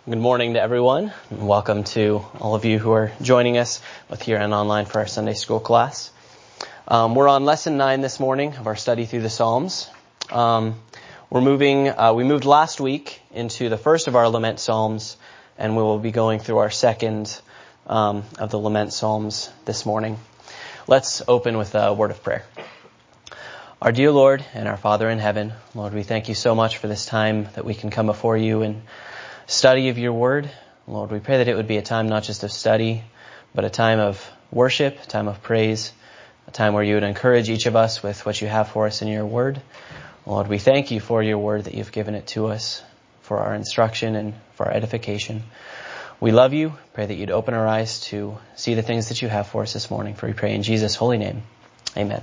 Good morning to everyone, and welcome to all of you who are joining us both here and online for our Sunday school class. We're on lesson 9 this morning of our study through the Psalms. We moved last week into the first of our lament psalms, and we will be going through our second of the lament psalms this morning. Let's open with a word of prayer. Our dear Lord and our Father in heaven, Lord, we thank you so much for this time that we can come before you and study of your word. Lord, we pray that it would be a time not just of study, but a time of worship, a time of praise, a time where you would encourage each of us with what you have for us in your word. Lord, we thank you for your word, that you've given it to us for our instruction and for our edification. We love you. Pray that you'd open our eyes to see the things that you have for us this morning. For we pray in Jesus' holy name. Amen.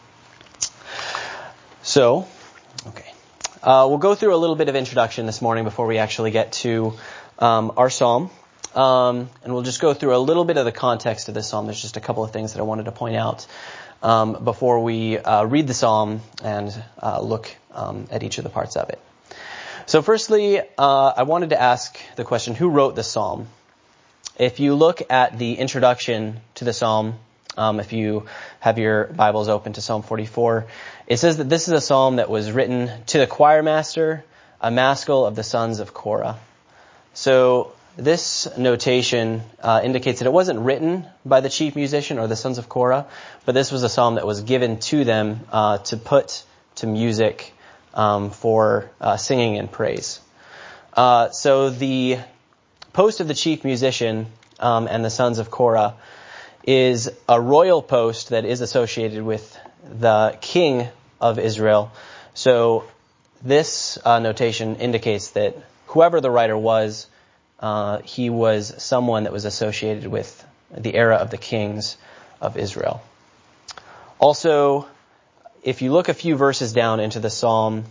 We'll go through a little bit of introduction this morning before we actually get to our psalm. And we'll just go through a little bit of the context of this psalm. There's just a couple of things that I wanted to point out before we read the psalm and look at each of the parts of it. So firstly, I wanted to ask the question, who wrote the psalm? If you look at the introduction to the psalm, if you have your Bibles open to Psalm 44, it says that this is a psalm that was written to the choir master, a maskil of the sons of Korah. So this notation indicates that it wasn't written by the chief musician or the sons of Korah, but this was a psalm that was given to them to put to music for singing and praise. So the post of the chief musician and the sons of Korah is a royal post that is associated with the king of Israel. So this notation indicates that whoever the writer was, he was someone that was associated with the era of the kings of Israel. Also, if you look a few verses down into the psalm,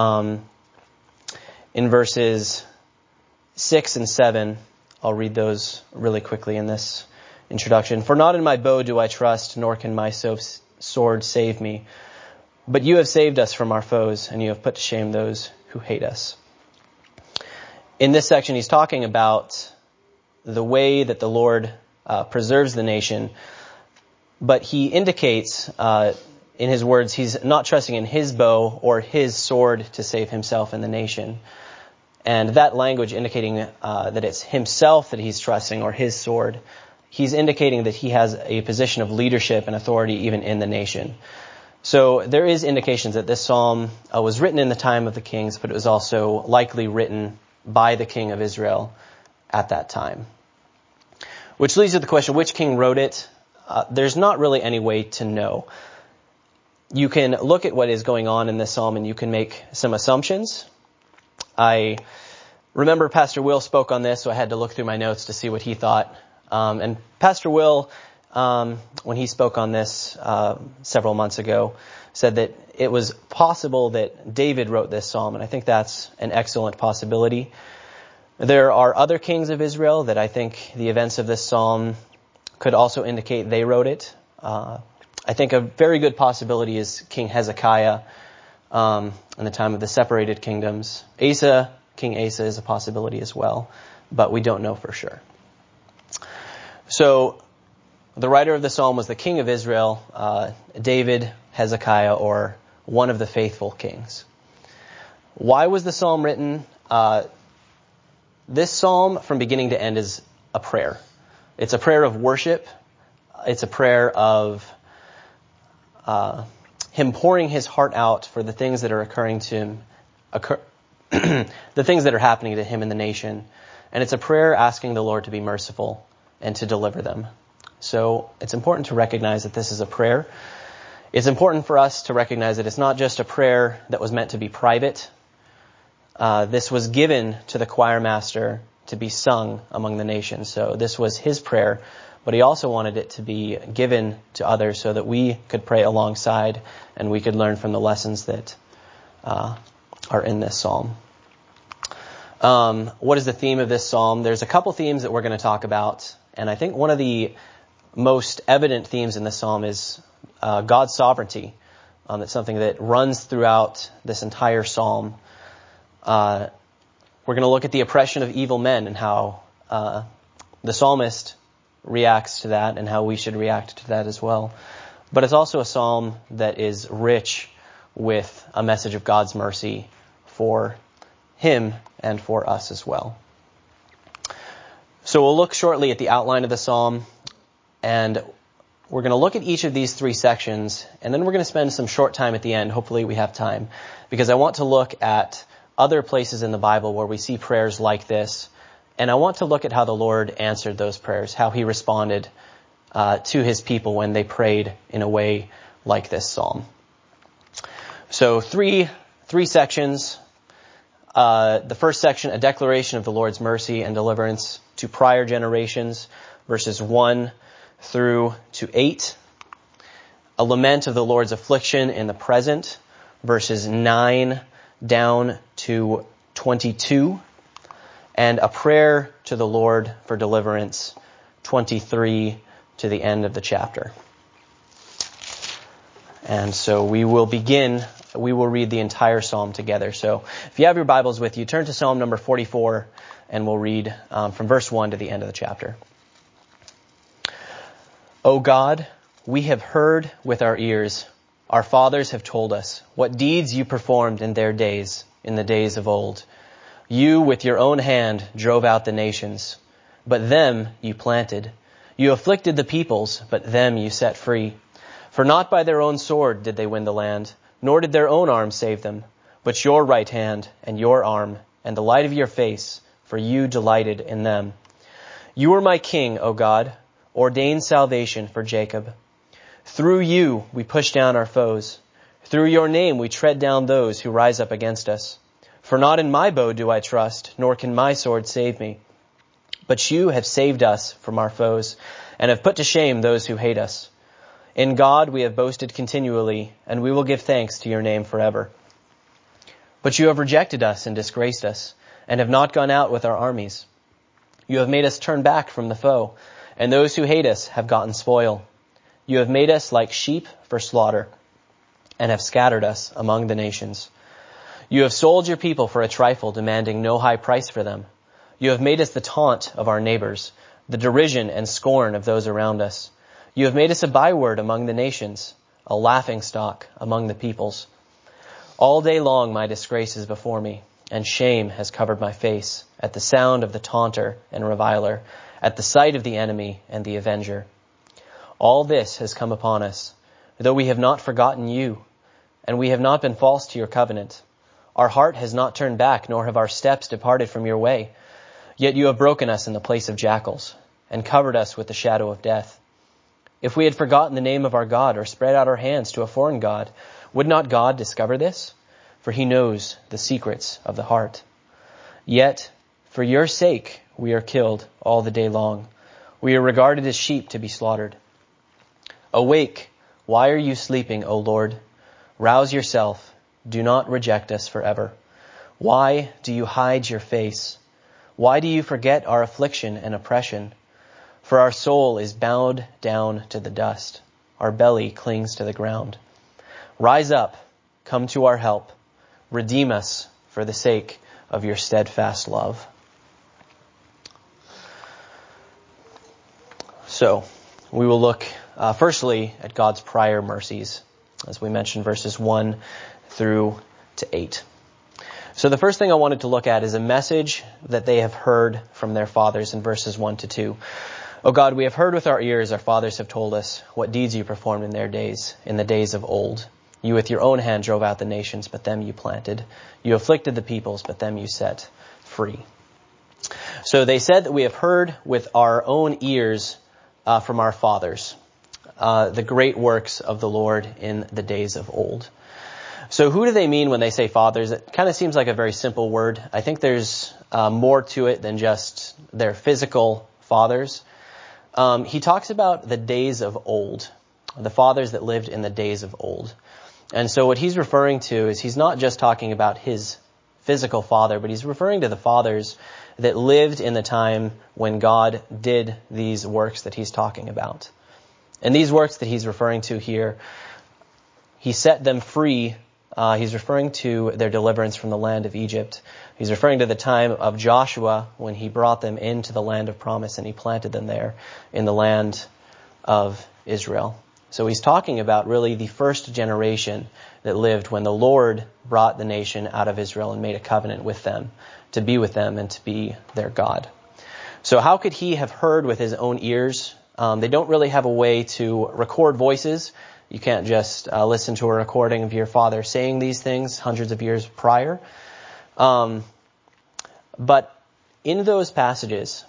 in verses 6 and 7, I'll read those really quickly in this introduction. For not in my bow do I trust, nor can my sword save me. But you have saved us from our foes, and you have put to shame those who hate us. In this section, he's talking about the way that the Lord preserves the nation, but he indicates in his words he's not trusting in his bow or his sword to save himself and the nation. And that language indicating that it's himself that he's trusting or his sword, he's indicating that he has a position of leadership and authority even in the nation. So there is indications that this psalm was written in the time of the kings, but it was also likely written by the king of Israel at that time. Which leads to the question, which king wrote it? There's not really any way to know. You can look at what is going on in this psalm and you can make some assumptions. I remember Pastor Will spoke on this, so I had to look through my notes to see what he thought. And Pastor Will, when he spoke on this several months ago, said that it was possible that David wrote this psalm, and I think that's an excellent possibility. There are other kings of Israel that I think the events of this psalm could also indicate they wrote it. I think a very good possibility is King Hezekiah in the time of the separated kingdoms. King Asa is a possibility as well, but we don't know for sure. So the writer of the psalm was the king of Israel, David, Hezekiah, or one of the faithful kings. Why was the psalm written? This psalm from beginning to end is a prayer. It's a prayer of worship. It's a prayer of him pouring his heart out for the things that are occurring to him, the things that are happening to him in the nation. And it's a prayer asking the Lord to be merciful and to deliver them. So it's important to recognize that this is a prayer. It's important for us to recognize that it's not just a prayer that was meant to be private. This was given to the choir master to be sung among the nations. So this was his prayer, but he also wanted it to be given to others so that we could pray alongside and we could learn from the lessons that are in this psalm. What is the theme of this psalm? There's a couple themes that we're going to talk about. And I think one of the most evident themes in this psalm is God's sovereignty. It's something that runs throughout this entire psalm. We're going to look at the oppression of evil men and how the psalmist reacts to that and how we should react to that as well. But it's also a psalm that is rich with a message of God's mercy for him and for us as well. So we'll look shortly at the outline of the psalm, and we're going to look at each of these three sections, and then we're going to spend some short time at the end. Hopefully we have time, because I want to look at other places in the Bible where we see prayers like this, and I want to look at how the Lord answered those prayers, how he responded to his people when they prayed in a way like this psalm. So three sections. The first section, a declaration of the Lord's mercy and deliverance to prior generations, verses 1 through to 8. A lament of the Lord's affliction in the present, verses 9 down to 22. And a prayer to the Lord for deliverance, 23 to the end of the chapter. And so we will read the entire psalm together. So if you have your Bibles with you, turn to Psalm number 44, and we'll read from verse 1 to the end of the chapter. O God, we have heard with our ears, our fathers have told us, what deeds you performed in their days, in the days of old. You with your own hand drove out the nations, but them you planted. You afflicted the peoples, but them you set free. For not by their own sword did they win the land, nor did their own arm save them, but your right hand and your arm and the light of your face, for you delighted in them. You are my king, O God, ordain salvation for Jacob. Through you we push down our foes. Through your name we tread down those who rise up against us. For not in my bow do I trust, nor can my sword save me. But you have saved us from our foes, and have put to shame those who hate us. In God we have boasted continually, and we will give thanks to your name forever. But you have rejected us and disgraced us, and have not gone out with our armies. You have made us turn back from the foe, and those who hate us have gotten spoil. You have made us like sheep for slaughter, and have scattered us among the nations. You have sold your people for a trifle, demanding no high price for them. You have made us the taunt of our neighbors, the derision and scorn of those around us. You have made us a byword among the nations, a laughingstock among the peoples. All day long my disgrace is before me, and shame has covered my face at the sound of the taunter and reviler, at the sight of the enemy and the avenger. All this has come upon us, though we have not forgotten you, and we have not been false to your covenant. Our heart has not turned back, nor have our steps departed from your way. Yet you have broken us in the place of jackals, and covered us with the shadow of death. If we had forgotten the name of our God, or spread out our hands to a foreign god, would not God discover this? For he knows the secrets of the heart. Yet, for your sake, we are killed all the day long. We are regarded as sheep to be slaughtered. Awake, why are you sleeping, O Lord? Rouse yourself, do not reject us forever. Why do you hide your face? Why do you forget our affliction and oppression? For our soul is bowed down to the dust. Our belly clings to the ground. Rise up, come to our help. Redeem us for the sake of your steadfast love. So, we will look firstly at God's prior mercies, as we mentioned, verses 1 through to 8. So the first thing I wanted to look at is a message that they have heard from their fathers in verses 1 to 2. O God, we have heard with our ears, our fathers have told us, what deeds you performed in their days, in the days of old. You with your own hand drove out the nations, but them you planted. You afflicted the peoples, but them you set free. So they said that we have heard with our own ears from our fathers the great works of the Lord in the days of old. So who do they mean when they say fathers? It kind of seems like a very simple word. I think there's more to it than just their physical fathers. He talks about the days of old, the fathers that lived in the days of old. And so what he's referring to is he's not just talking about his physical father, but he's referring to the fathers that lived in the time when God did these works that he's talking about. And these works that he's referring to here, he set them free He's referring to their deliverance from the land of Egypt. He's referring to the time of Joshua when he brought them into the land of promise and he planted them there in the land of Israel. So he's talking about really the first generation that lived when the Lord brought the nation out of Israel and made a covenant with them to be with them and to be their God. So how could he have heard with his own ears? They don't really have a way to record voices. You can't just listen to a recording of your father saying these things hundreds of years prior. But in those passages,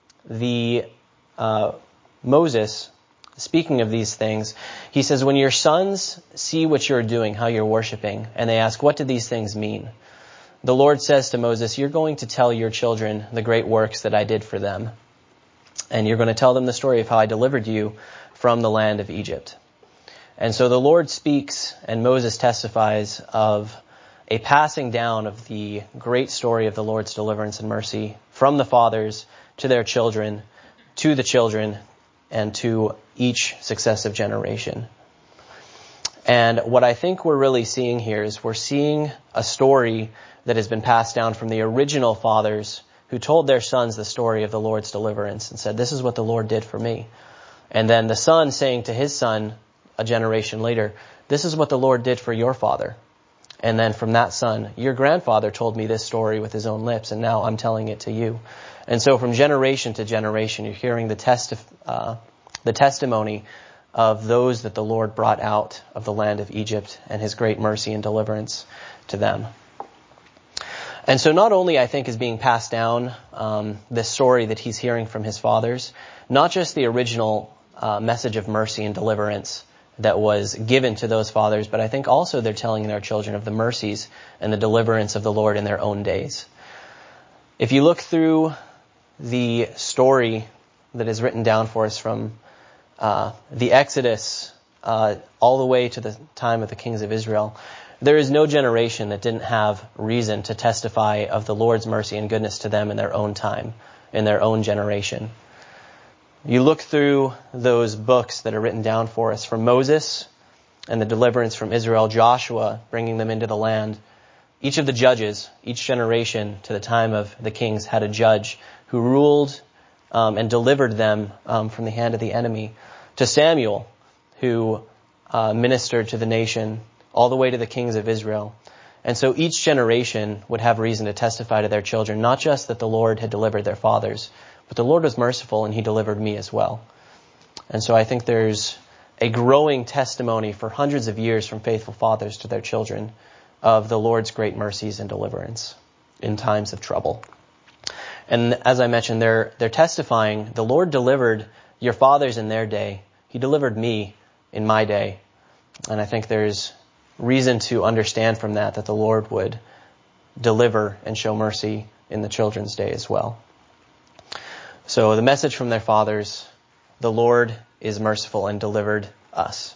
Moses, speaking of these things, he says, when your sons see what you're doing, how you're worshiping, and they ask, what do these things mean? The Lord says to Moses, you're going to tell your children the great works that I did for them. And you're going to tell them the story of how I delivered you from the land of Egypt. And so the Lord speaks and Moses testifies of a passing down of the great story of the Lord's deliverance and mercy from the fathers to their children, to the children, and to each successive generation. And what I think we're really seeing here is we're seeing a story that has been passed down from the original fathers who told their sons the story of the Lord's deliverance and said, this is what the Lord did for me. And then the son saying to his son a generation later, this is what the Lord did for your father. And then from that son, your grandfather told me this story with his own lips, and now I'm telling it to you. And so from generation to generation, you're hearing the testimony of those that the Lord brought out of the land of Egypt and his great mercy and deliverance to them. And so not only, I think, is being passed down this story that he's hearing from his fathers, not just the original message of mercy and deliverance that was given to those fathers, but I think also they're telling their children of the mercies and the deliverance of the Lord in their own days. If you look through the story that is written down for us from the Exodus all the way to the time of the kings of Israel, there is no generation that didn't have reason to testify of the Lord's mercy and goodness to them in their own time, in their own generation. You look through those books that are written down for us from Moses and the deliverance from Israel, Joshua bringing them into the land. Each of the judges, each generation to the time of the kings had a judge who ruled and delivered them from the hand of the enemy. To Samuel, who ministered to the nation, all the way to the kings of Israel. And so each generation would have reason to testify to their children, not just that the Lord had delivered their fathers, but the Lord was merciful and he delivered me as well. And so I think there's a growing testimony for hundreds of years from faithful fathers to their children of the Lord's great mercies and deliverance in times of trouble. And as I mentioned, they're testifying, the Lord delivered your fathers in their day. He delivered me in my day. And I think there's reason to understand from that the Lord would deliver and show mercy in the children's day as well. So the message from their fathers, the Lord is merciful and delivered us.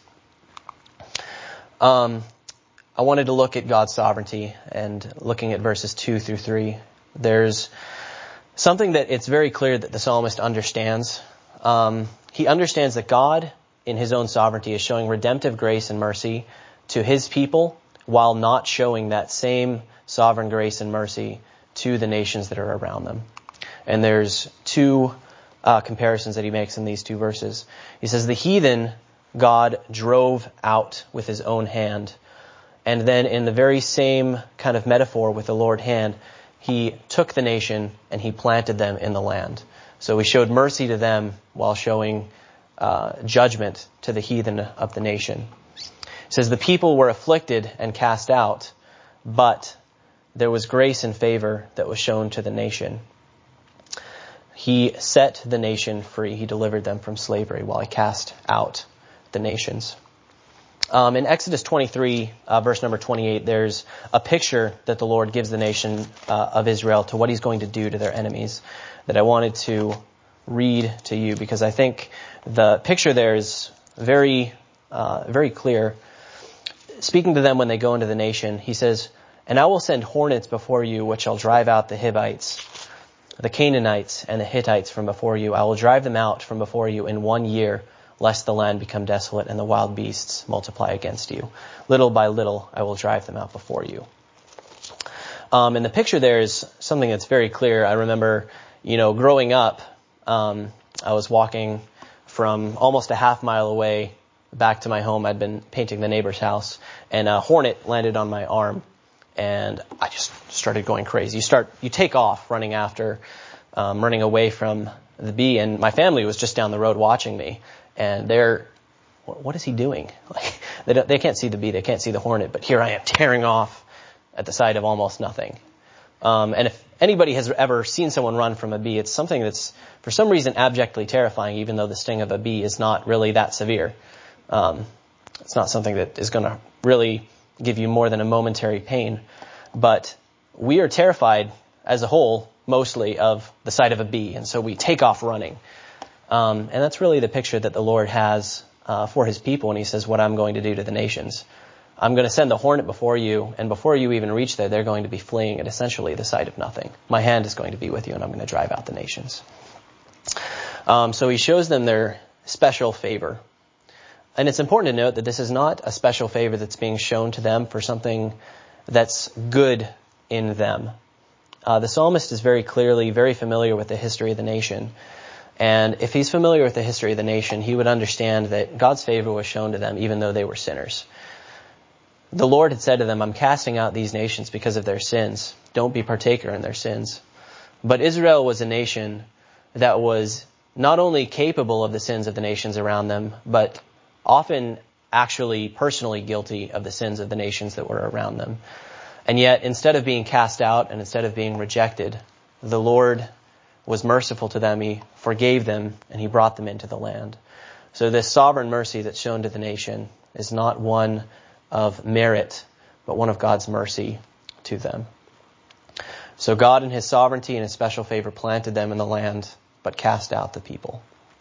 I wanted to look at God's sovereignty and looking at verses 2 through 3. There's something that it's very clear that the psalmist understands. He understands that God, in his own sovereignty, is showing redemptive grace and mercy to his people while not showing that same sovereign grace and mercy to the nations that are around them. And there's two comparisons that he makes in these two verses. He says, the heathen God drove out with his own hand. And then in the very same kind of metaphor with the Lord hand, he took the nation and he planted them in the land. So he showed mercy to them while showing judgment to the heathen of the nation. It says the people were afflicted and cast out, but there was grace and favor that was shown to the nation. He set the nation free. He delivered them from slavery while he cast out the nations. In Exodus 23, verse number 28, there's a picture that the Lord gives the nation of Israel to what he's going to do to their enemies that I wanted to read to you because I think the picture there is very clear. Speaking to them when they go into the nation, he says, and I will send hornets before you, which shall drive out the Hivites, the Canaanites, and the Hittites from before you. I will drive them out from before you in 1 year, lest the land become desolate and the wild beasts multiply against you. Little by little I will drive them out before you. And the picture there is something that's very clear. I remember, growing up, I was walking from almost a half mile away back to my home. I'd been painting the neighbor's house, and a hornet landed on my arm, and I just started going crazy. You take off running away from the bee, and my family was just down the road watching me, and what is he doing? They can't see the bee, they can't see the hornet, but here I am tearing off at the sight of almost nothing. And if anybody has ever seen someone run from a bee, it's something that's, for some reason, abjectly terrifying, even though the sting of a bee is not really that severe. It's not something that is going to really give you more than a momentary pain. But we are terrified, as a whole, mostly, of the sight of a bee, and so we take off running. And that's really the picture that the Lord has for his people when he says, what I'm going to do to the nations. I'm going to send the hornet before you, and before you even reach there, they're going to be fleeing at essentially the sight of nothing. My hand is going to be with you, and I'm going to drive out the nations. So he shows them their special favor. And it's important to note that this is not a special favor that's being shown to them for something that's good in them. The psalmist is very clearly very familiar with the history of the nation. And if he's familiar with the history of the nation, he would understand that God's favor was shown to them even though they were sinners. The Lord had said to them, I'm casting out these nations because of their sins. Don't be partaker in their sins. But Israel was a nation that was not only capable of the sins of the nations around them, but often actually personally guilty of the sins of the nations that were around them. And yet, instead of being cast out and instead of being rejected, the Lord was merciful to them. He forgave them and he brought them into the land. So this sovereign mercy that's shown to the nation is not one of merit, but one of God's mercy to them. So God in his sovereignty and his special favor planted them in the land, but cast out the people.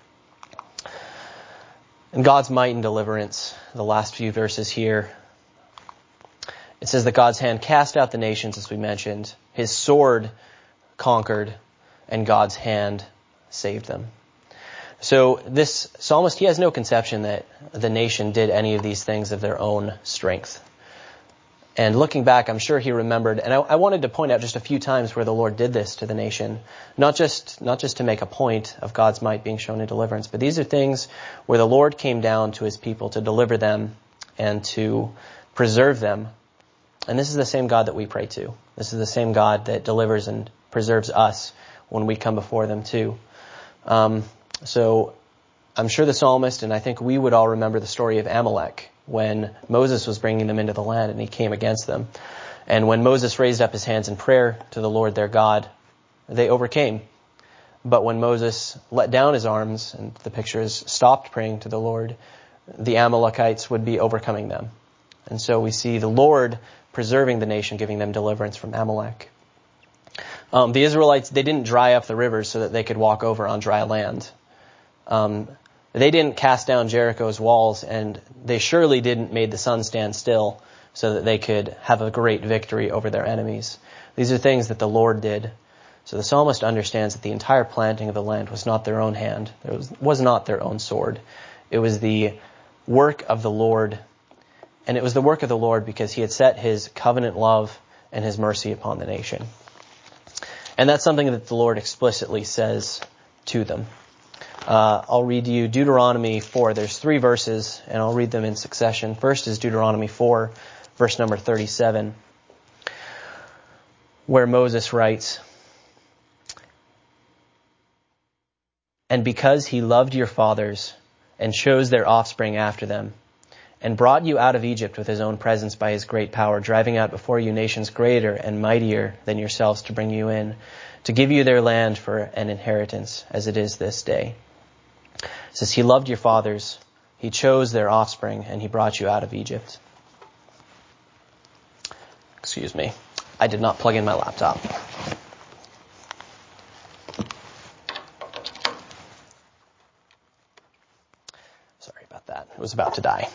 And God's might and deliverance, the last few verses here, it says that God's hand cast out the nations, as we mentioned. His sword conquered, and God's hand saved them. So this psalmist, he has no conception that the nation did any of these things of their own strength. And looking back, I'm sure he remembered, and I wanted to point out just a few times where the Lord did this to the nation, not just to make a point of God's might being shown in deliverance, but these are things where the Lord came down to his people to deliver them and to preserve them. And this is the same God that we pray to. This is the same God that delivers and preserves us when we come before them too. So I'm sure the psalmist, and I think we would all remember the story of Amalek when Moses was bringing them into the land and he came against them. And when Moses raised up his hands in prayer to the Lord their God, they overcame. But when Moses let down his arms, and the picture is stopped praying to the Lord, the Amalekites would be overcoming them. And so we see the Lord preserving the nation, giving them deliverance from Amalek. The Israelites, they didn't dry up the rivers so that they could walk over on dry land. They didn't cast down Jericho's walls, and they surely didn't make the sun stand still so that they could have a great victory over their enemies. These are things that the Lord did. So the psalmist understands that the entire planting of the land was not their own hand. It was not their own sword. It was the work of the Lord. And it was the work of the Lord because he had set his covenant love and his mercy upon the nation. And that's something that the Lord explicitly says to them. I'll read you Deuteronomy 4. There's 3 verses, and I'll read them in succession. First is Deuteronomy 4, verse number 37, where Moses writes, "And because he loved your fathers and chose their offspring after them, and brought you out of Egypt with his own presence by his great power, driving out before you nations greater and mightier than yourselves to bring you in, to give you their land for an inheritance, as it is this day." It says, he loved your fathers, he chose their offspring, and he brought you out of Egypt. Excuse me. I did not plug in my laptop. Sorry about that. It was about to die.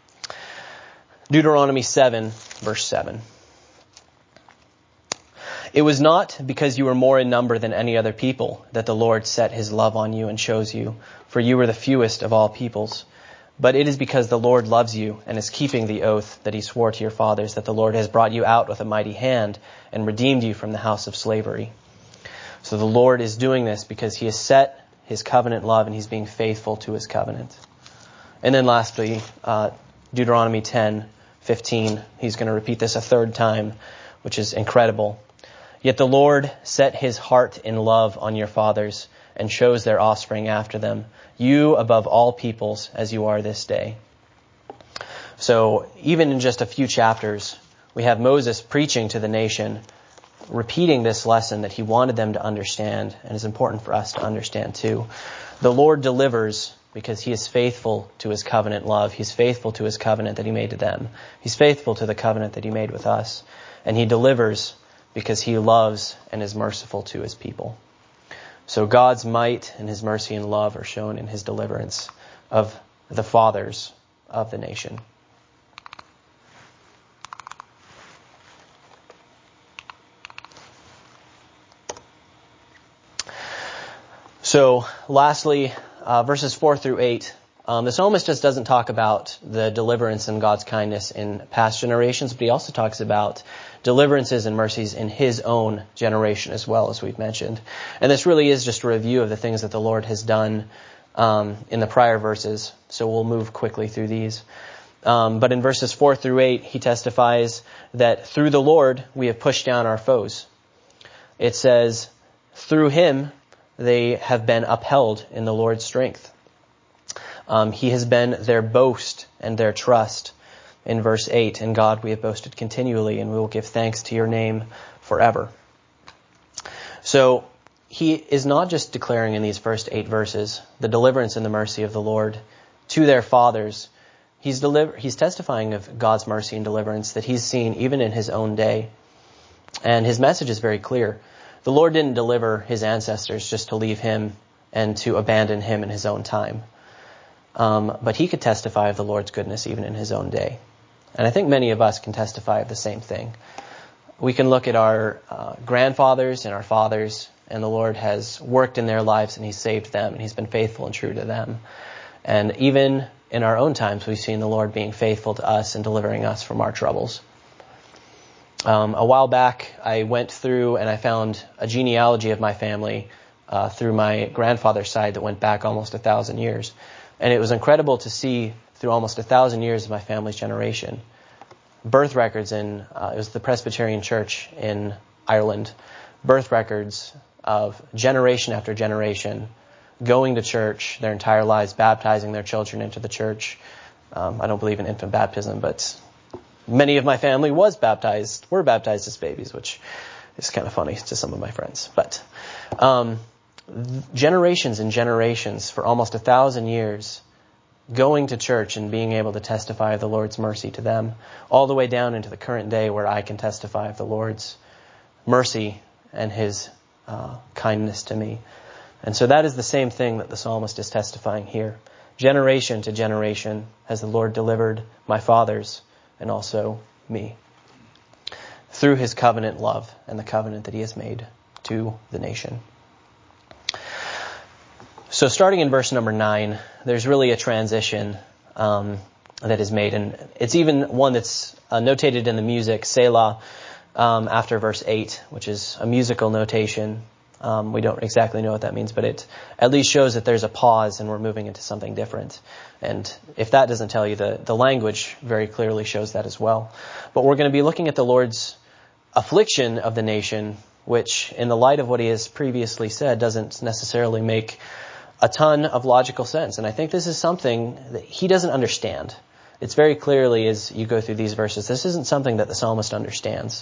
Deuteronomy 7, verse 7. It was not because you were more in number than any other people that the Lord set his love on you and chose you, for you were the fewest of all peoples. But it is because the Lord loves you and is keeping the oath that he swore to your fathers, that the Lord has brought you out with a mighty hand and redeemed you from the house of slavery. So the Lord is doing this because he has set his covenant love and he's being faithful to his covenant. And then lastly, Deuteronomy 10:15. He's going to repeat this a third time, which is incredible. Yet the Lord set his heart in love on your fathers and chose their offspring after them, you above all peoples as you are this day. So even in just a few chapters, we have Moses preaching to the nation, repeating this lesson that he wanted them to understand, and is important for us to understand too. The Lord delivers because he is faithful to his covenant love. He's faithful to his covenant that he made to them. He's faithful to the covenant that he made with us. And he delivers because he loves and is merciful to his people. So God's might and his mercy and love are shown in his deliverance of the fathers of the nation. So lastly, verses 4 through 8, the psalmist just doesn't talk about the deliverance and God's kindness in past generations, but he also talks about deliverances and mercies in his own generation as well, as we've mentioned. And this really is just a review of the things that the Lord has done in the prior verses, so we'll move quickly through these. But in verses 4 through 8, he testifies that through the Lord we have pushed down our foes. It says, through him they have been upheld in the Lord's strength. He has been their boast and their trust. In verse 8, in God we have boasted continually, and we will give thanks to your name forever. So he is not just declaring in these first 8 verses the deliverance and the mercy of the Lord to their fathers. He's testifying of God's mercy and deliverance that he's seen even in his own day. And his message is very clear. The Lord didn't deliver his ancestors just to leave him and to abandon him in his own time. But he could testify of the Lord's goodness even in his own day. And I think many of us can testify of the same thing. We can look at our grandfathers and our fathers, and the Lord has worked in their lives and he's saved them and he's been faithful and true to them. And even in our own times, we've seen the Lord being faithful to us and delivering us from our troubles. A while back, I went through and I found a genealogy of my family through my grandfather's side that went back almost 1,000 years. And it was incredible to see through almost 1,000 years of my family's generation, birth records in, it was the Presbyterian Church in Ireland, birth records of generation after generation, going to church their entire lives, baptizing their children into the church. I don't believe in infant baptism, but many of my family were baptized as babies, which is kind of funny to some of my friends. But generations and generations for almost 1,000 years going to church and being able to testify of the Lord's mercy to them, all the way down into the current day where I can testify of the Lord's mercy and his kindness to me. And so that is the same thing that the psalmist is testifying here. Generation to generation has the Lord delivered my fathers and also me through his covenant love and the covenant that he has made to the nation. So starting in verse number 9, there's really a transition that is made, and it's even one that's notated in the music, Selah, after verse 8, which is a musical notation. We don't exactly know what that means, but it at least shows that there's a pause and we're moving into something different. And if that doesn't tell you, the language very clearly shows that as well. But we're going to be looking at the Lord's affliction of the nation, which in the light of what he has previously said doesn't necessarily make a ton of logical sense. And I think this is something that he doesn't understand. It's very clearly, as you go through these verses, this isn't something that the psalmist understands.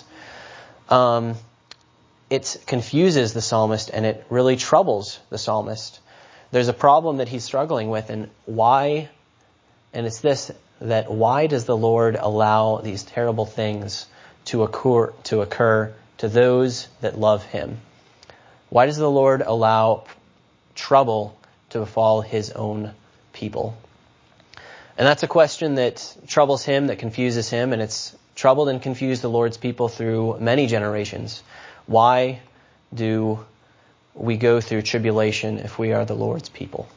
It confuses the psalmist and it really troubles the psalmist. There's a problem that he's struggling with, and why, and it's this, that why does the Lord allow these terrible things to occur to those that love him? Why does the Lord allow trouble to befall his own people? And that's a question that troubles him, that confuses him, and it's troubled and confused the Lord's people through many generations. Why do we go through tribulation if we are the Lord's people?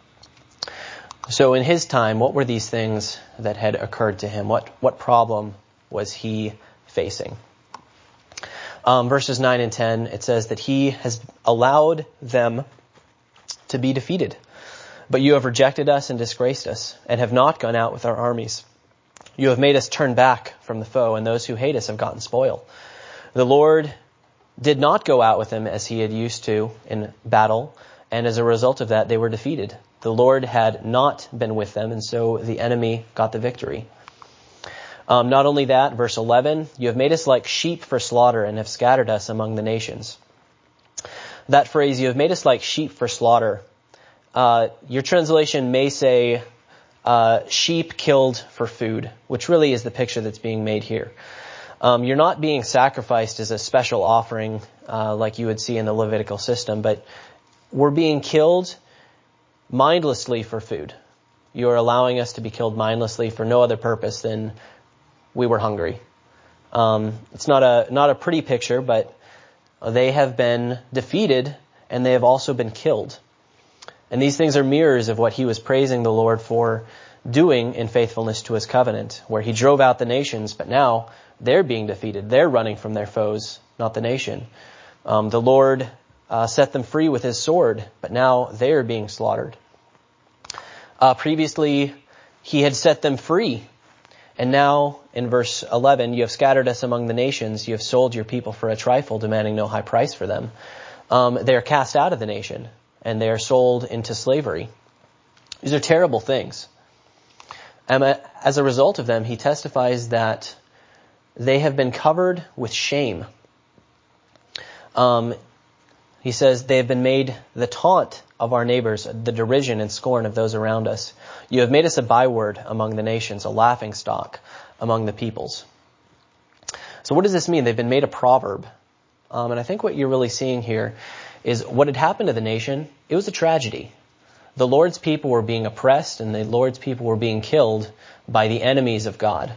So in his time, what were these things that had occurred to him? What problem was he facing? Verses 9 and 10, it says that he has allowed them to be defeated. But you have rejected us and disgraced us, and have not gone out with our armies. You have made us turn back from the foe, and those who hate us have gotten spoil. The Lord did not go out with them as he had used to in battle, and as a result of that, they were defeated. The Lord had not been with them, and so the enemy got the victory. Not only that, verse 11, you have made us like sheep for slaughter and have scattered us among the nations. That phrase, you have made us like sheep for slaughter. Your translation may say sheep killed for food, which really is the picture that's being made here. You're not being sacrificed as a special offering like you would see in the Levitical system, but we're being killed mindlessly for food. You are allowing us to be killed mindlessly for no other purpose than we were hungry. It's not a pretty picture, but they have been defeated and they have also been killed. And these things are mirrors of what he was praising the Lord for doing in faithfulness to his covenant, where he drove out the nations, but now they're being defeated. They're running from their foes, not the nation. The Lord set them free with his sword, but now they are being slaughtered. Previously, he had set them free. And now, in verse 11, you have scattered us among the nations. You have sold your people for a trifle, demanding no high price for them. They are cast out of the nation, and they are sold into slavery. These are terrible things. And as a result of them, he testifies that they have been covered with shame. He says, they have been made the taunt of our neighbors, the derision and scorn of those around us. You have made us a byword among the nations, a laughing stock among the peoples. So what does this mean? They've been made a proverb. And I think what you're really seeing here is what had happened to the nation. It was a tragedy. The Lord's people were being oppressed, and the Lord's people were being killed by the enemies of God.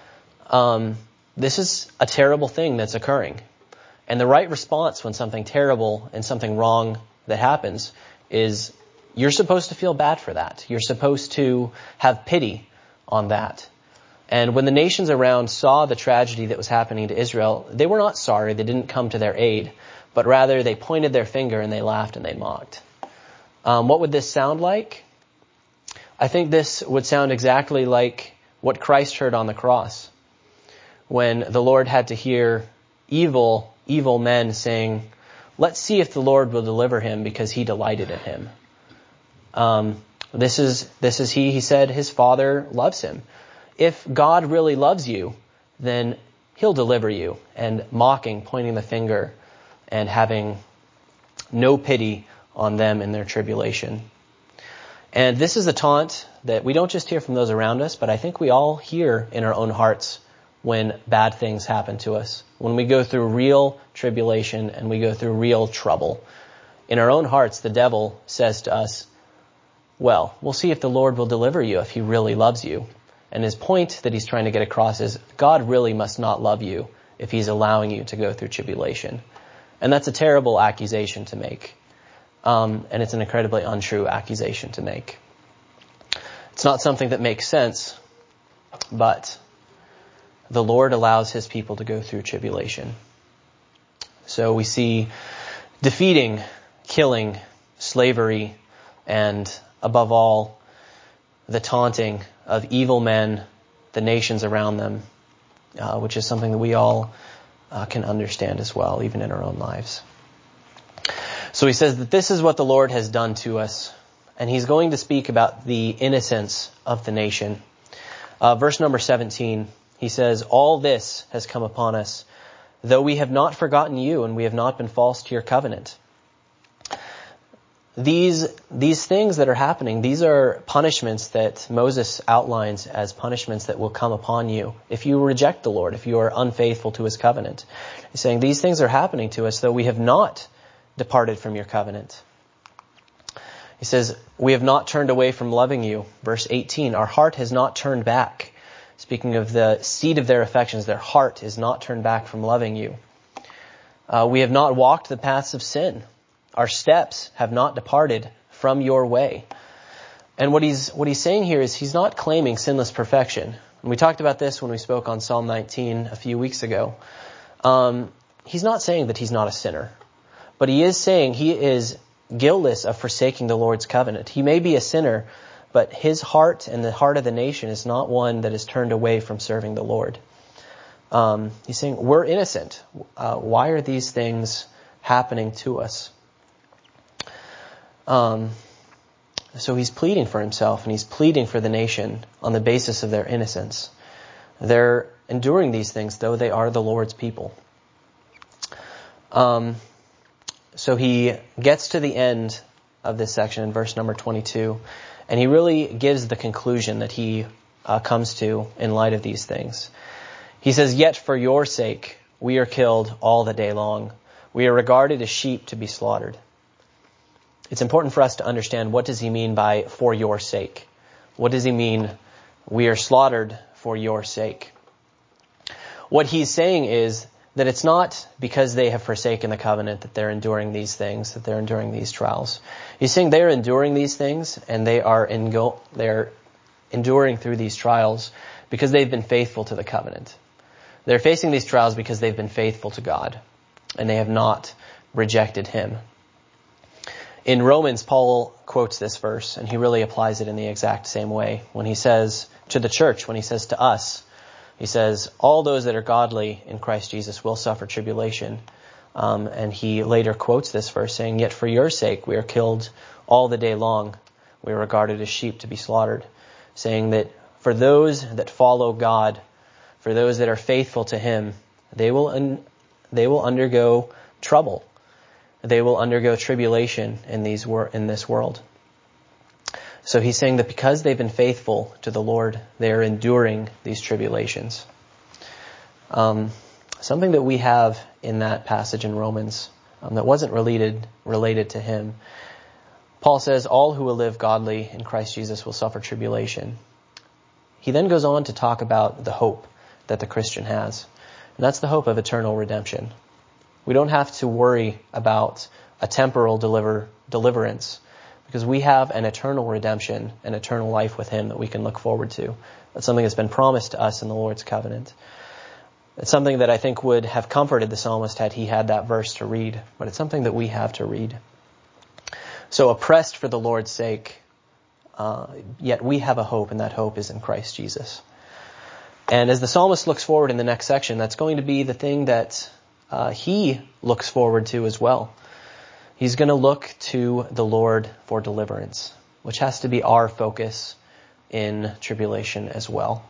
This is a terrible thing that's occurring. And the right response when something terrible and something wrong that happens is you're supposed to feel bad for that. You're supposed to have pity on that. And when the nations around saw the tragedy that was happening to Israel, they were not sorry. They didn't come to their aid, but rather they pointed their finger and they laughed and they mocked. What would this sound like? I think this would sound exactly like what Christ heard on the cross when the Lord had to hear evil men saying, let's see if the Lord will deliver him because he delighted in him. This is he said his Father loves him. If God really loves you, then he'll deliver you. And mocking, pointing the finger, and having no pity on them in their tribulation. And this is a taunt that we don't just hear from those around us, but I think we all hear in our own hearts when bad things happen to us. When we go through real tribulation and we go through real trouble. In our own hearts, the devil says to us, well, we'll see if the Lord will deliver you if he really loves you. And his point that he's trying to get across is God really must not love you if he's allowing you to go through tribulation. And that's a terrible accusation to make. And it's an incredibly untrue accusation to make. It's not something that makes sense, but the Lord allows his people to go through tribulation. So we see defeating, killing, slavery, and above all, the taunting of evil men, the nations around them, which is something that we all can understand as well, even in our own lives. So he says that this is what the Lord has done to us, and he's going to speak about the innocence of the nation. Verse number 17, he says, all this has come upon us, though we have not forgotten you and we have not been false to your covenant. These things that are happening, these are punishments that Moses outlines as punishments that will come upon you if you reject the Lord, if you are unfaithful to his covenant. He's saying these things are happening to us, though we have not departed from your covenant. He says, we have not turned away from loving you. Verse 18, our heart has not turned back. Speaking of the seed of their affections, their heart is not turned back from loving you. We have not walked the paths of sin. Our steps have not departed from your way. And what he's saying here is he's not claiming sinless perfection. And we talked about this when we spoke on Psalm 19 a few weeks ago. He's not saying that he's not a sinner, but he is saying he is guiltless of forsaking the Lord's covenant. He may be a sinner, but his heart and the heart of the nation is not one that is turned away from serving the Lord. He's saying we're innocent. Why are these things happening to us? So he's pleading for himself, and he's pleading for the nation on the basis of their innocence. They're enduring these things, though they are the Lord's people. So he gets to the end of this section in verse number 22, and he really gives the conclusion that he comes to in light of these things. He says, "Yet for your sake we are killed all the day long. We are regarded as sheep to be slaughtered." It's important for us to understand, what does he mean by "for your sake"? What does he mean, we are slaughtered for your sake? What he's saying is that it's not because they have forsaken the covenant that they're enduring these things, that they're enduring these trials. He's saying they're enduring these things, and they're enduring through these trials because they've been faithful to the covenant. They're facing these trials because they've been faithful to God, and they have not rejected him. In Romans, Paul quotes this verse, and he really applies it in the exact same way. When he says to the church, when he says to us, he says, all those that are godly in Christ Jesus will suffer tribulation. And he later quotes this verse saying, "Yet for your sake we are killed all the day long. We are regarded as sheep to be slaughtered." Saying that for those that follow God, for those that are faithful to him, they will undergo trouble. They will undergo tribulation in this world. So he's saying that because they've been faithful to the Lord, they are enduring these tribulations. Something that we have in that passage in Romans that wasn't related to him. Paul says, all who will live godly in Christ Jesus will suffer tribulation. He then goes on to talk about the hope that the Christian has. And that's the hope of eternal redemption. We don't have to worry about a temporal deliverance, because we have an eternal redemption, an eternal life with him that we can look forward to. That's something that's been promised to us in the Lord's covenant. It's something that I think would have comforted the psalmist had he had that verse to read, but it's something that we have to read. So oppressed for the Lord's sake, yet we have a hope, and that hope is in Christ Jesus. And as the psalmist looks forward in the next section, that's going to be the thing that he looks forward to as well. He's going to look to the Lord for deliverance, which has to be our focus in tribulation as well.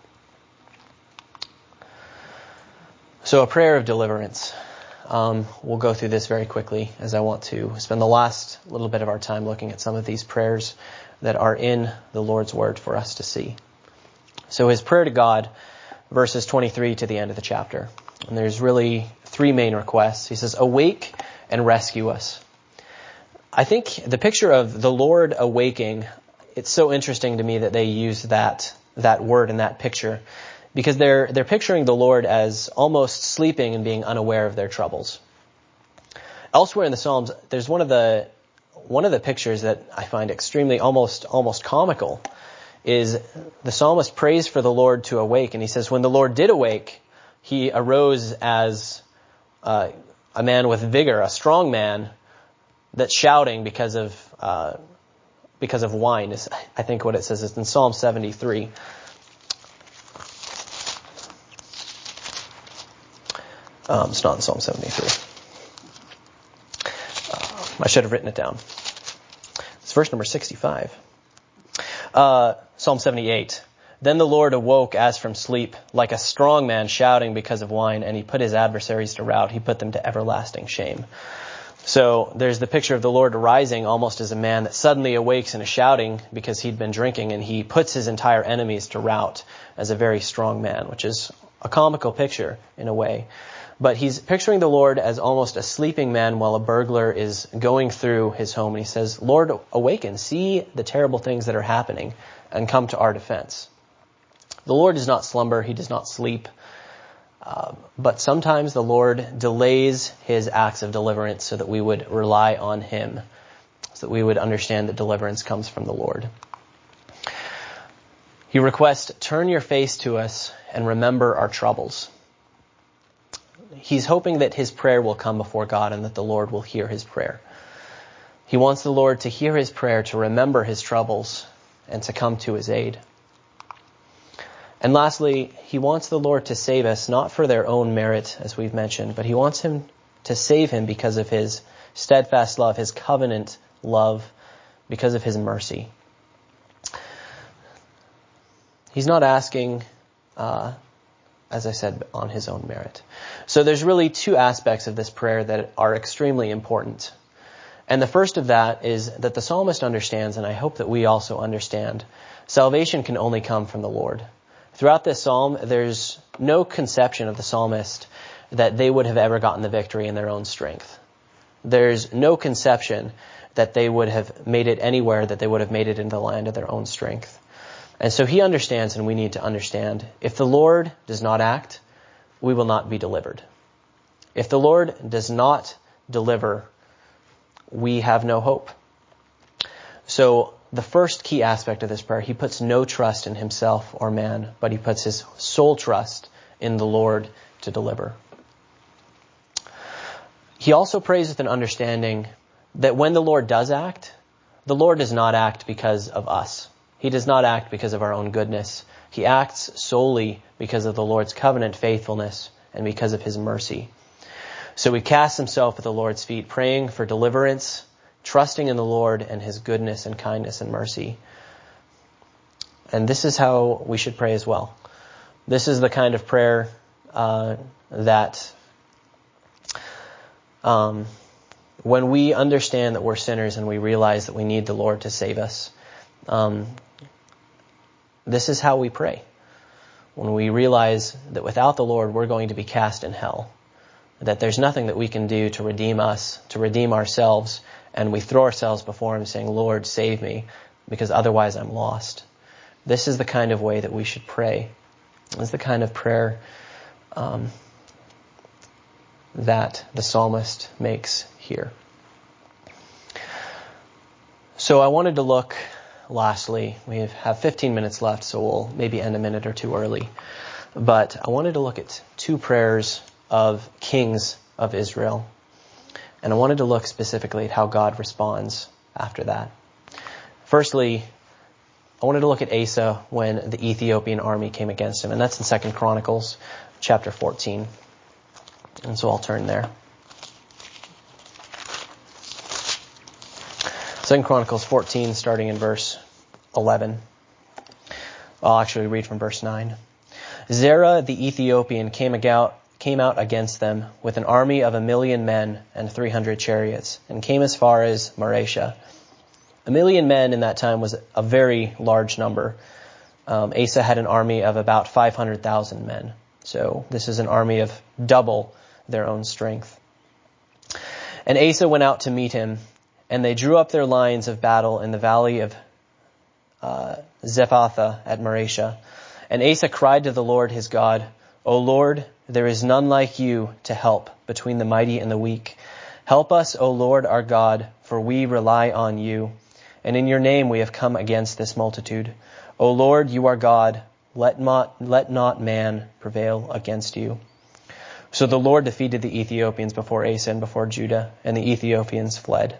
So a prayer of deliverance. We'll go through this very quickly, as I want to spend the last little bit of our time looking at some of these prayers that are in the Lord's Word for us to see. So his prayer to God, verses 23 to the end of the chapter. And there's really three main requests. He says, "Awake and rescue us." I think the picture of the Lord awaking, it's so interesting to me that they use that word in that picture, because they're picturing the Lord as almost sleeping and being unaware of their troubles. Elsewhere in the Psalms, there's one of the pictures that I find extremely almost comical, is the psalmist prays for the Lord to awake, and he says, when the Lord did awake, he arose as a man with vigor, a strong man that's shouting because of wine. Is I think what it says is in Psalm 73. It's not in Psalm 73. I should have written it down. It's verse number 65. Psalm 78. Then the Lord awoke as from sleep, like a strong man shouting because of wine, and he put his adversaries to rout. He put them to everlasting shame. So there's the picture of the Lord arising almost as a man that suddenly awakes and is shouting because he'd been drinking, and he puts his entire enemies to rout as a very strong man, which is a comical picture in a way. But he's picturing the Lord as almost a sleeping man while a burglar is going through his home. And he says, Lord, awaken, see the terrible things that are happening, and come to our defense. The Lord does not slumber. He does not sleep. But sometimes the Lord delays his acts of deliverance so that we would rely on him, so that we would understand that deliverance comes from the Lord. He requests, turn your face to us and remember our troubles. He's hoping that his prayer will come before God and that the Lord will hear his prayer. He wants the Lord to hear his prayer, to remember his troubles, and to come to his aid. And lastly, he wants the Lord to save us, not for their own merit, as we've mentioned, but he wants him to save him because of his steadfast love, his covenant love, because of his mercy. He's not asking, as I said, on his own merit. So there's really two aspects of this prayer that are extremely important. And the first of that is that the psalmist understands, and I hope that we also understand, salvation can only come from the Lord. Throughout this psalm, there's no conception of the psalmist that they would have ever gotten the victory in their own strength. There's no conception that they would have made it anywhere, that they would have made it in the land of their own strength. And so he understands, and we need to understand, if the Lord does not act, we will not be delivered. If the Lord does not deliver, we have no hope. So the first key aspect of this prayer, he puts no trust in himself or man, but he puts his sole trust in the Lord to deliver. He also prays with an understanding that when the Lord does act, the Lord does not act because of us. He does not act because of our own goodness. He acts solely because of the Lord's covenant faithfulness and because of his mercy. So he casts himself at the Lord's feet, praying for deliverance, trusting in the Lord and his goodness and kindness and mercy. And this is how we should pray as well. This is the kind of prayer that when we understand that we're sinners and we realize that we need the Lord to save us, this is how we pray. When we realize that without the Lord, we're going to be cast in hell, that there's nothing that we can do to redeem us, to redeem ourselves, and we throw ourselves before him saying, Lord, save me, because otherwise I'm lost. This is the kind of way that we should pray. This is the kind of prayer that the psalmist makes here. So I wanted to look, lastly, we have 15 minutes left, so we'll maybe end a minute or two early. But I wanted to look at two prayers of kings of Israel. And I wanted to look specifically at how God responds after that. Firstly, I wanted to look at Asa when the Ethiopian army came against him. And that's in 2 Chronicles chapter 14. And so I'll turn there. 2 Chronicles 14, starting in verse 11. I'll actually read from verse 9. Zerah the Ethiopian came out against them with an army of 1,000,000 men and 300 chariots, and came as far as Mareshah. 1,000,000 men in that time was a very large number. Asa had an army of about 500,000 men. So this is an army of double their own strength. And Asa went out to meet him, and they drew up their lines of battle in the valley of Zephathah at Mareshah. And Asa cried to the Lord his God, O Lord, there is none like you to help between the mighty and the weak. Help us, O Lord our God, for we rely on you. And in your name we have come against this multitude. O Lord, you are God. Let not man prevail against you. So the Lord defeated the Ethiopians before Asa and before Judah, and the Ethiopians fled.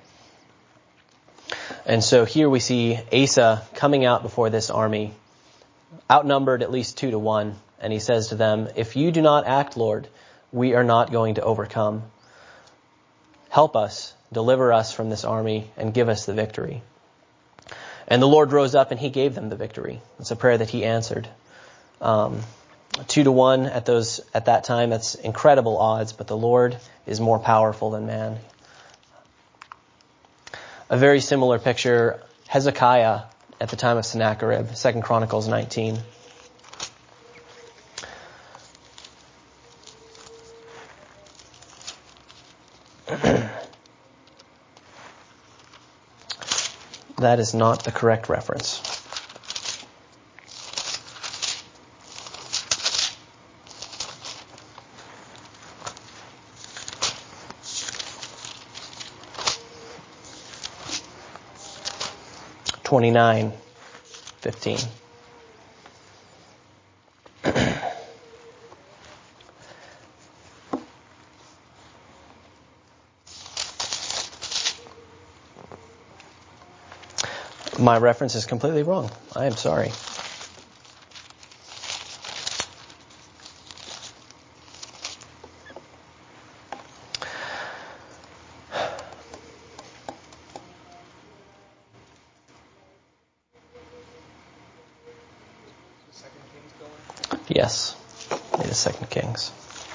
And so here we see Asa coming out before this army, outnumbered at least 2-1. And he says to them, if you do not act, Lord, we are not going to overcome. Help us, deliver us from this army, and give us the victory. And the Lord rose up and he gave them the victory. It's a prayer that he answered. 2-1 at that time, that's incredible odds, but the Lord is more powerful than man. A very similar picture, Hezekiah at the time of Sennacherib, 2 Chronicles 19. That is not the correct reference. 29:15. My reference is completely wrong. I am sorry. Yes, it is 2 Kings.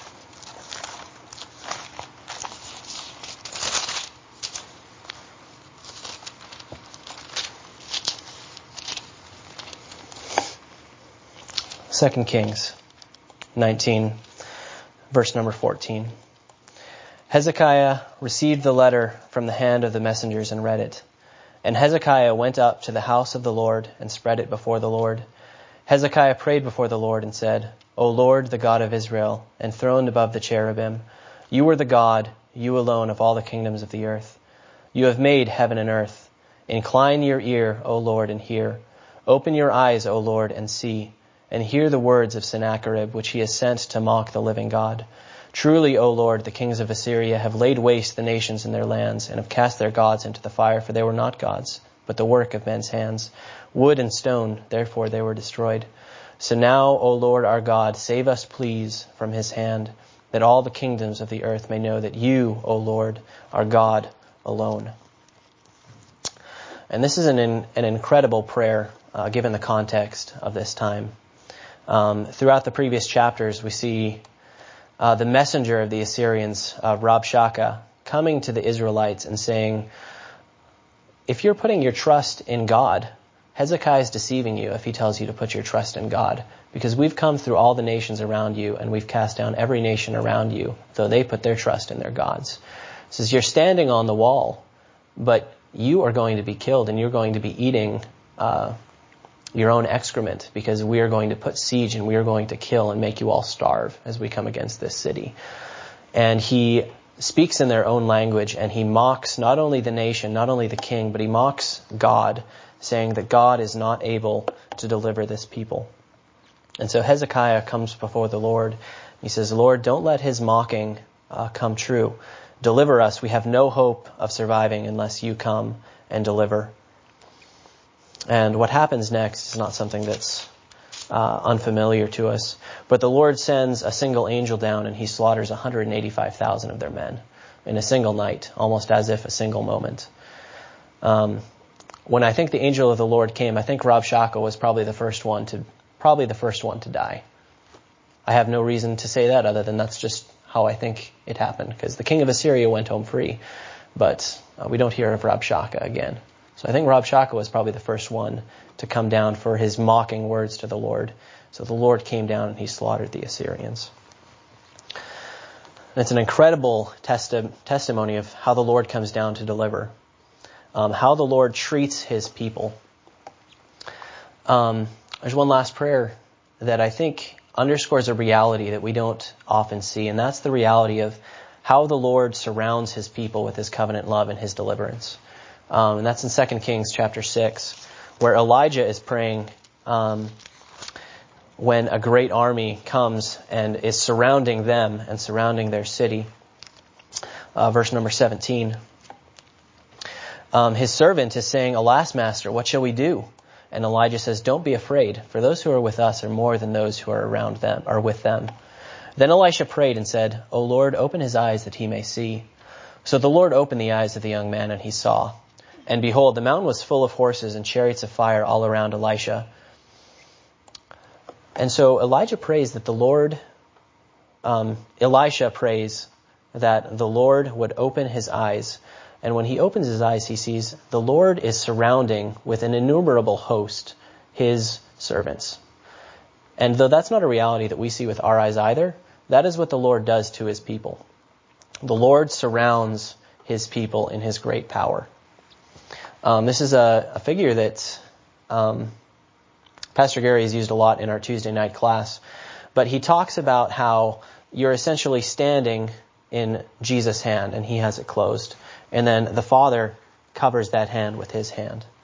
Second Kings 19, verse number 14. Hezekiah received the letter from the hand of the messengers and read it. And Hezekiah went up to the house of the Lord and spread it before the Lord. Hezekiah prayed before the Lord and said, O Lord, the God of Israel, enthroned above the cherubim, you are the God, you alone of all the kingdoms of the earth. You have made heaven and earth. Incline your ear, O Lord, and hear. Open your eyes, O Lord, and see. And hear the words of Sennacherib, which he has sent to mock the living God. Truly, O Lord, the kings of Assyria have laid waste the nations in their lands, and have cast their gods into the fire, for they were not gods, but the work of men's hands. Wood and stone, therefore they were destroyed. So now, O Lord our God, save us, please, from his hand, that all the kingdoms of the earth may know that you, O Lord, are God alone. And this is an incredible prayer, given the context of this time. Throughout the previous chapters, we see the messenger of the Assyrians, Rabshakeh, coming to the Israelites and saying, if you're putting your trust in God, Hezekiah is deceiving you if he tells you to put your trust in God, because we've come through all the nations around you and we've cast down every nation around you, though they put their trust in their gods. It says you're standing on the wall, but you are going to be killed and you're going to be eating your own excrement, because we are going to put siege and we are going to kill and make you all starve as we come against this city. And he speaks in their own language, and he mocks not only the nation, not only the king, but he mocks God, saying that God is not able to deliver this people. And so Hezekiah comes before the Lord. He says, Lord, don't let his mocking come true. Deliver us. We have no hope of surviving unless you come and deliver. And what happens next is not something that's unfamiliar to us. But the Lord sends a single angel down, and he slaughters 185,000 of their men in a single night, almost as if a single moment. When I think the angel of the Lord came, I think Rabshakeh was probably the first one to die. I have no reason to say that other than that's just how I think it happened, because the king of Assyria went home free, but we don't hear of Rabshakeh again. So I think Rabshakeh was probably the first one to come down for his mocking words to the Lord. So the Lord came down and he slaughtered the Assyrians. And it's an incredible testimony of how the Lord comes down to deliver, how the Lord treats his people. There's one last prayer that I think underscores a reality that we don't often see, and that's the reality of how the Lord surrounds his people with his covenant love and his deliverance. And that's in 2 Kings chapter 6, where Elijah is praying when a great army comes and is surrounding them and surrounding their city. Verse number 17. His servant is saying, Alas, master, what shall we do? And Elijah says, Don't be afraid, for those who are with us are more than those who are around them, or with them. Then Elisha prayed and said, O Lord, open his eyes that he may see. So the Lord opened the eyes of the young man, and he saw. And behold, the mountain was full of horses and chariots of fire all around Elisha. And so Elisha prays that the Lord would open his eyes. And when he opens his eyes, he sees the Lord is surrounding with an innumerable host his servants. And though that's not a reality that we see with our eyes either, that is what the Lord does to his people. The Lord surrounds his people in his great power. This is a figure that Pastor Gary has used a lot in our Tuesday night class. But he talks about how you're essentially standing in Jesus' hand and he has it closed. And then the Father covers that hand with his hand.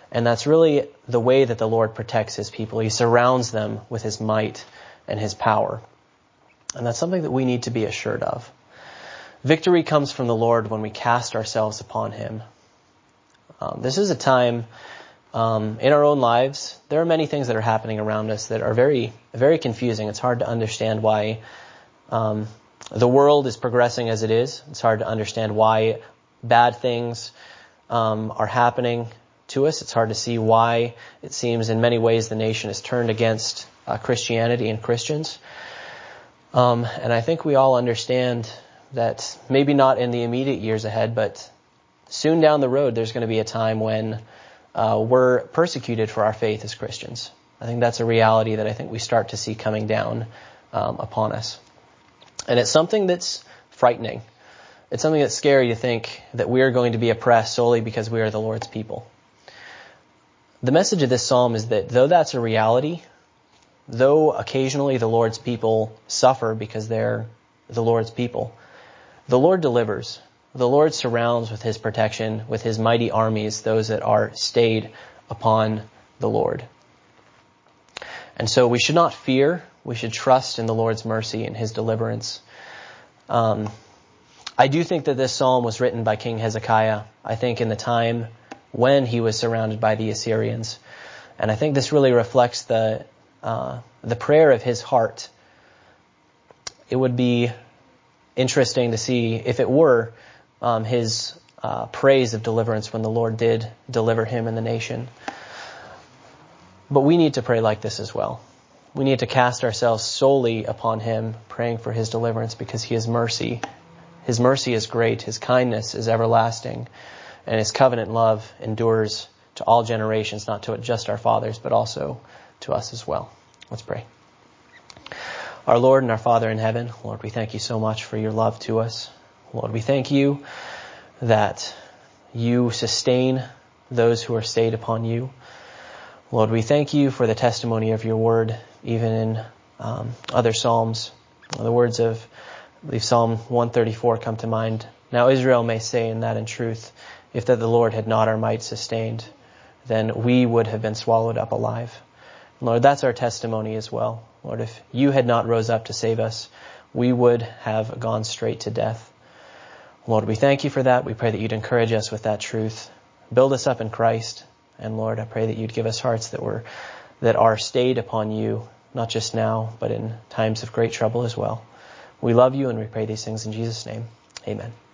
And that's really the way that the Lord protects his people. He surrounds them with his might and his power. And that's something that we need to be assured of. Victory comes from the Lord when we cast ourselves upon him. This is a time in our own lives. There are many things that are happening around us that are very, very confusing. It's hard to understand why the world is progressing as it is. It's hard to understand why bad things are happening to us. It's hard to see why it seems in many ways the nation is turned against Christianity and Christians. And I think we all understand that maybe not in the immediate years ahead, but soon down the road there's going to be a time when we're persecuted for our faith as Christians. I think that's a reality that I think we start to see coming down upon us. And it's something that's frightening. It's something that's scary to think that we are going to be oppressed solely because we are the Lord's people. The message of this psalm is that though that's a reality, though occasionally the Lord's people suffer because they're the Lord's people, the Lord delivers. The Lord surrounds with his protection, with his mighty armies, those that are stayed upon the Lord. And so we should not fear. We should trust in the Lord's mercy and his deliverance. I do think that this psalm was written by King Hezekiah, I think in the time when he was surrounded by the Assyrians. And I think this really reflects the prayer of his heart. It would be interesting to see if it were his praise of deliverance when the Lord did deliver him and the nation. But we need to pray like this as well. We need to cast ourselves solely upon him, praying for his deliverance because he is mercy. His mercy is great, his kindness is everlasting, and his covenant love endures to all generations, not to just our fathers, but also to us as well. Let's pray. Our Lord and our Father in heaven, Lord, we thank you so much for your love to us. Lord, we thank you that you sustain those who are stayed upon you. Lord, we thank you for the testimony of your word, even in other psalms. The words of, I believe, Psalm 134 come to mind. Now Israel may say in that in truth, if that the Lord had not our might sustained, then we would have been swallowed up alive. Lord, that's our testimony as well. Lord, if you had not rose up to save us, we would have gone straight to death. Lord, we thank you for that. We pray that you'd encourage us with that truth. Build us up in Christ. And Lord, I pray that you'd give us hearts that are stayed upon you, not just now, but in times of great trouble as well. We love you and we pray these things in Jesus' name. Amen.